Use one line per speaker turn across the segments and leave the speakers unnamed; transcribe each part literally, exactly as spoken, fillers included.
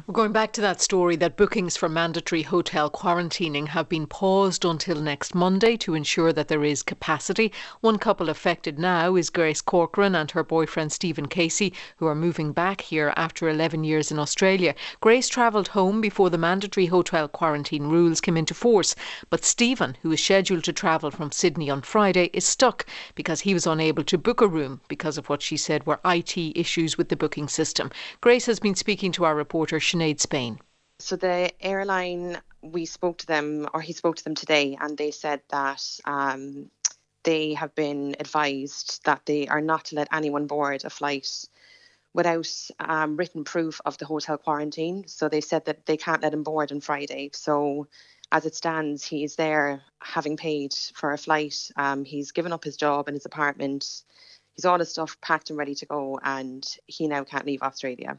We're going back to that story that bookings for mandatory hotel quarantining have been paused until next Monday to ensure that there is capacity. One couple affected now is Grace Corcoran and her boyfriend Stephen Casey, who are moving back here after eleven years in Australia. Grace travelled home before the mandatory hotel quarantine rules came into force, but Stephen, who is scheduled to travel from Sydney on Friday, is stuck because he was unable to book a room because of what she said were I T issues with the booking system. Grace has been speaking to our reporter Sinead Spain.
So the airline, we spoke to them, or he spoke to them today, and they said that um, they have been advised that they are not to let anyone board a flight without um, written proof of the hotel quarantine. So they said that they can't let him board on Friday. So as it stands, he is there having paid for a flight. Um, he's given up his job and his apartment. He's all his stuff packed and ready to go, and he now can't leave Australia.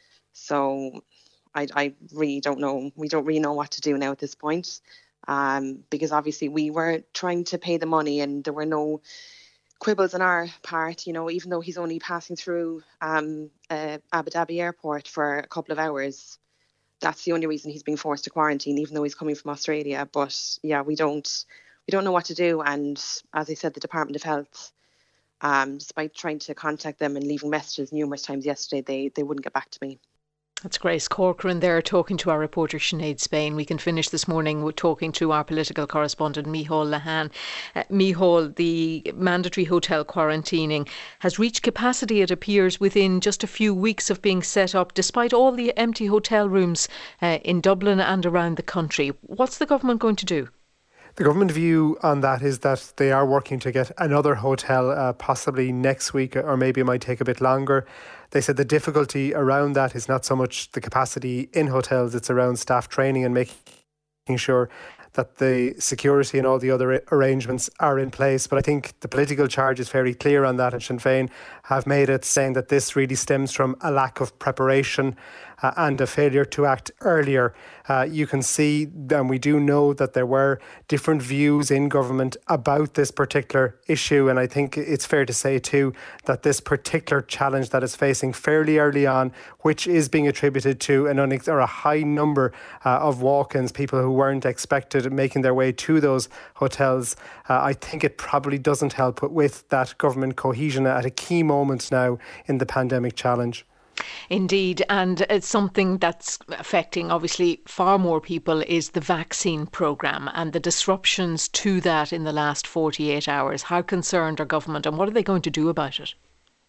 So I, I really don't know. We don't really know what to do now at this point, um, because obviously we were trying to pay the money and there were no quibbles on our part. You know, even though he's only passing through um, uh, Abu Dhabi airport for a couple of hours, that's the only reason he's being forced to quarantine, even though he's coming from Australia. But yeah, we don't we don't know what to do. And as I said, the Department of Health, um, despite trying to contact them and leaving messages numerous times yesterday, they they wouldn't get back to me.
That's Grace Corcoran there talking to our reporter Sinead Spain. We can finish this morning with talking to our political correspondent Micheál Lehane. Uh, Micheál, the mandatory hotel quarantining has reached capacity, it appears, within just a few weeks of being set up, despite all the empty hotel rooms uh, in Dublin and around the country. What's the government going to do?
The government view on that is that they are working to get another hotel uh, possibly next week, or maybe it might take a bit longer. They said the difficulty around that is not so much the capacity in hotels, it's around staff training and making sure that the security and all the other arrangements are in place. But I think the political charge is very clear on that, and Sinn Féin have made it, saying that this really stems from a lack of preparation uh, and a failure to act earlier. Uh, you can see, and we do know, that there were different views in government about this particular issue, and I think it's fair to say too that this particular challenge that is facing fairly early on, which is being attributed to an unex- or a high number uh, of walk-ins, people who weren't expected making their way to those hotels, uh, I think it probably doesn't help with that government cohesion at a key moment now in the pandemic challenge.
Indeed, and it's something that's affecting obviously far more people is the vaccine programme and the disruptions to that in the last forty-eight hours. How concerned are government, and what are they going to do about it?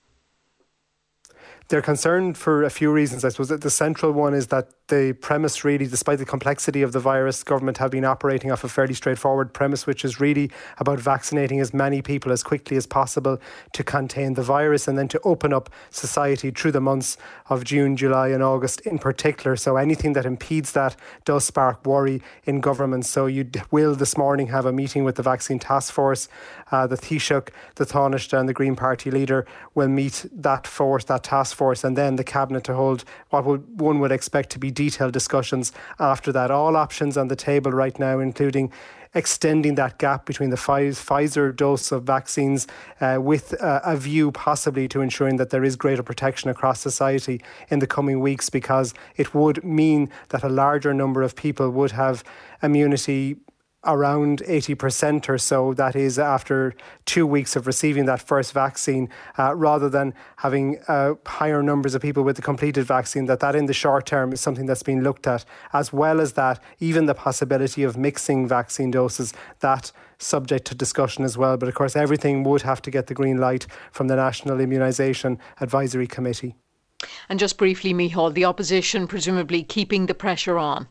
They're concerned for a few reasons. I suppose that the central one is that the premise really, despite the complexity of the virus, government have been operating off a fairly straightforward premise, which is really about vaccinating as many people as quickly as possible to contain the virus and then to open up society through the months of June, July and August in particular. So anything that impedes that does spark worry in government. So you will this morning have a meeting with the Vaccine Task Force. Uh, the Taoiseach, the Taoiseach and the Green Party leader will meet that force, that task force, and then the Cabinet to hold what would, one would expect to be detailed discussions after that. All options on the table right now, including extending that gap between the Pfizer dose of vaccines uh, with uh, a view possibly to ensuring that there is greater protection across society in the coming weeks, because it would mean that a larger number of people would have immunity around eighty percent or so, that is after two weeks of receiving that first vaccine, uh, rather than having uh, higher numbers of people with the completed vaccine, that that in the short term is something that's been looked at. As well as that, even the possibility of mixing vaccine doses, that subject to discussion as well. But of course, everything would have to get the green light from the National Immunisation Advisory Committee.
And just briefly, Micheál, the opposition presumably keeping the pressure on.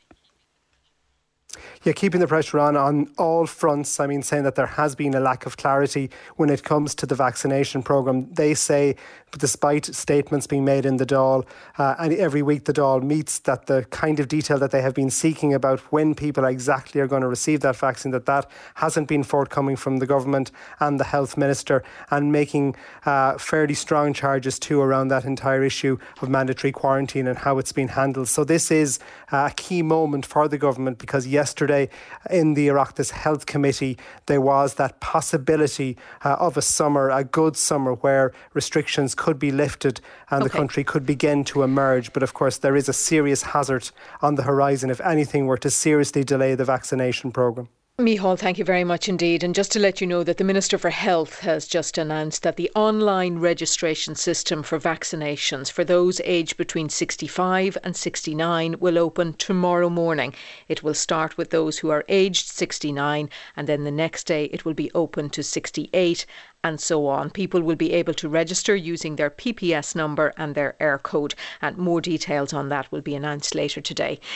Yeah, keeping the pressure on on all fronts. I mean, saying that there has been a lack of clarity when it comes to the vaccination programme. They say, despite statements being made in the Dáil, uh, and every week the Dáil meets, that the kind of detail that they have been seeking about when people exactly are going to receive that vaccine, that that hasn't been forthcoming from the government and the Health Minister, and making uh, fairly strong charges too around that entire issue of mandatory quarantine and how it's been handled. So this is a key moment for the government, because yesterday yesterday in the Oireachtas Health Committee, there was that possibility uh, of a summer, a good summer, where restrictions could be lifted and okay. the country could begin to emerge. But of course, there is a serious hazard on the horizon if anything were to seriously delay the vaccination programme.
Micheál, thank you very much indeed. And just to let you know that the Minister for Health has just announced that the online registration system for vaccinations for those aged between sixty-five and sixty-nine will open tomorrow morning. It will start with those who are aged sixty-nine, and then the next day it will be open to sixty-eight and so on. People will be able to register using their P P S number and their Eircode, and more details on that will be announced later today.